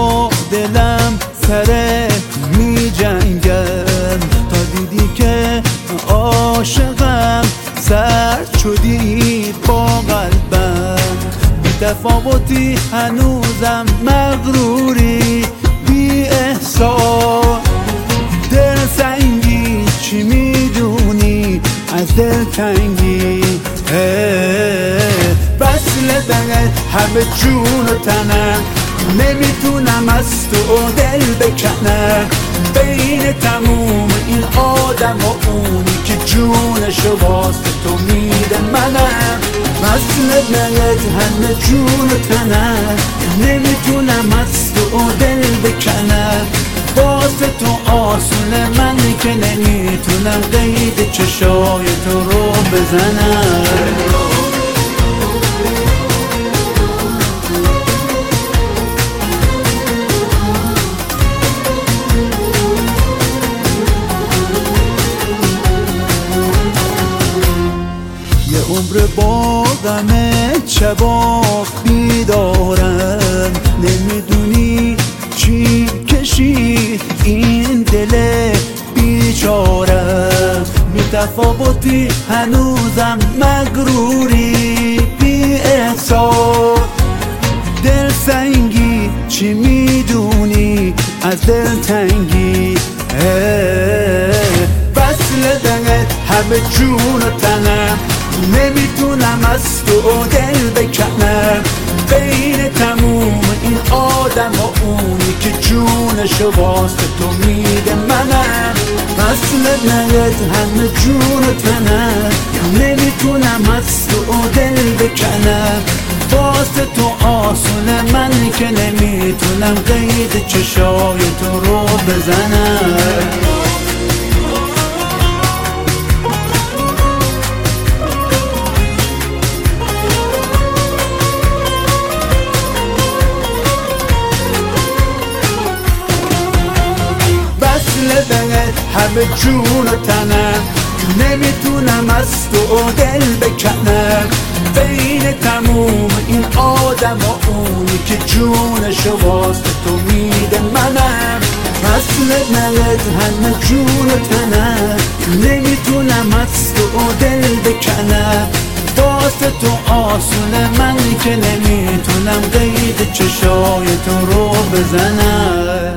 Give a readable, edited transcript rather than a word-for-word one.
با دلم سره می جنگم، تا دیدی که عاشقم سرد شدی با قلبم. بی تفاوتی هنوزم مغروری بی احساس، دل سنگی چی میدونی از دلتنگی؟ وصل دلت همه جون و تنم، نمیتونم از تو دل بکنم. بین تموم این آدم و اونی که جونشو واسه تو میده منم. وصل دلت همه جون و تنم، نمیتونم از تو دل بکنم. واسه تو آسونه من که نمیتونم قید چشای تو رو بزنم. یه عمر با غم شبا بیدارم، نمیدونی چی کشید این دل بیچارم. بی تفاوتی هنوزم مغروری بی احساس، دل سنگی چی میدونی از دلتنگی؟ وصل دلت همه جون و تنم، نمیتونم از تو دل بکنم. بین تموم این آدم و اونی که جونشو واسه تو میده منم. وصل دلت همه جون و تنم، نمیتونم از تو دل بکنم. واسه تو آسونه من که نمیتونم قید چشای تو رو بزنم. دلت همه جون و تنم، نمیتونم از تو دل بکنم. بین تموم این آدم و اونی که جونشو واسه تو میده منم. وصل دلت همه جون و تنم، نمیتونم از تو دل بکنم. واسه تو آسونه من که نمیتونم قید چشای تو رو بزنم.